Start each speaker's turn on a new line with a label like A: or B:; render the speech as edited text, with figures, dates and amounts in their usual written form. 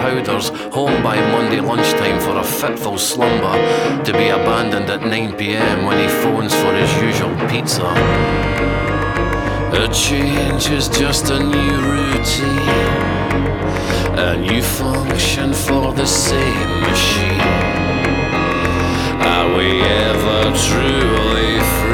A: powders, home by Monday lunchtime for a fitful slumber, to be abandoned at 9 p.m. when he phones for his usual pizza. A change is just a new routine, a new function for the same machine. Are we ever truly free?